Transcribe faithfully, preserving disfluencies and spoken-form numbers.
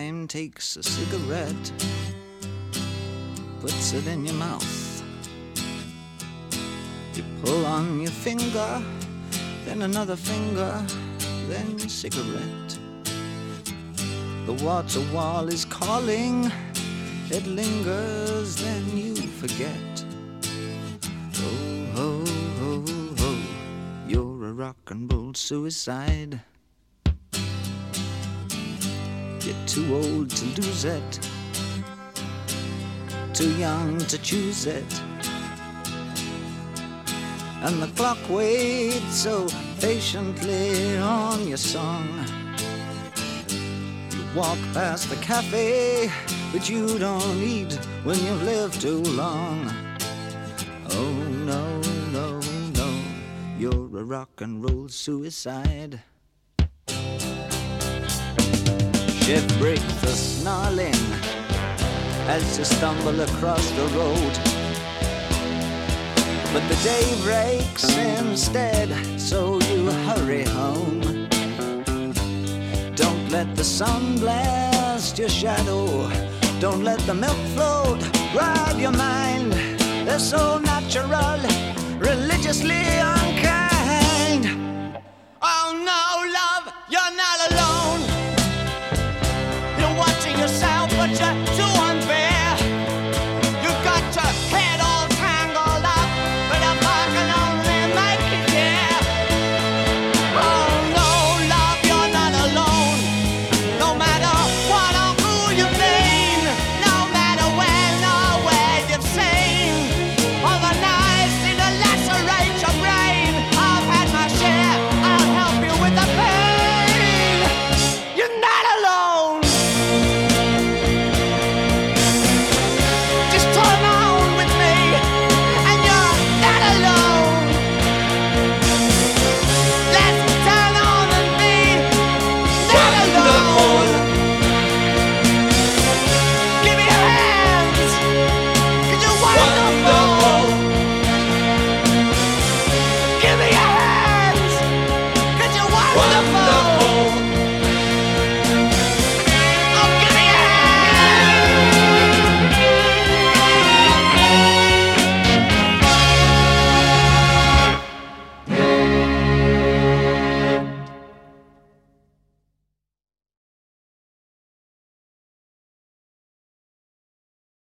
time takes a cigarette, puts it in your mouth. You pull on your finger, then another finger, then cigarette. The water wall is calling, it lingers, then you forget. Oh, ho, ho, ho, you're a rock and roll suicide. You're too old to lose it, too young to choose it. And the clock waits so patiently on your song. You walk past the cafe, but you don't eat when you've lived too long. Oh no, no, no, you're a rock and roll suicide. Shift breaks the snarling as you stumble across the road. But the day breaks instead, so you hurry home. Don't let the sun blast your shadow. Don't let the milk float grab your mind. They're so natural, religiously unkind. Oh no, love, you're not alone.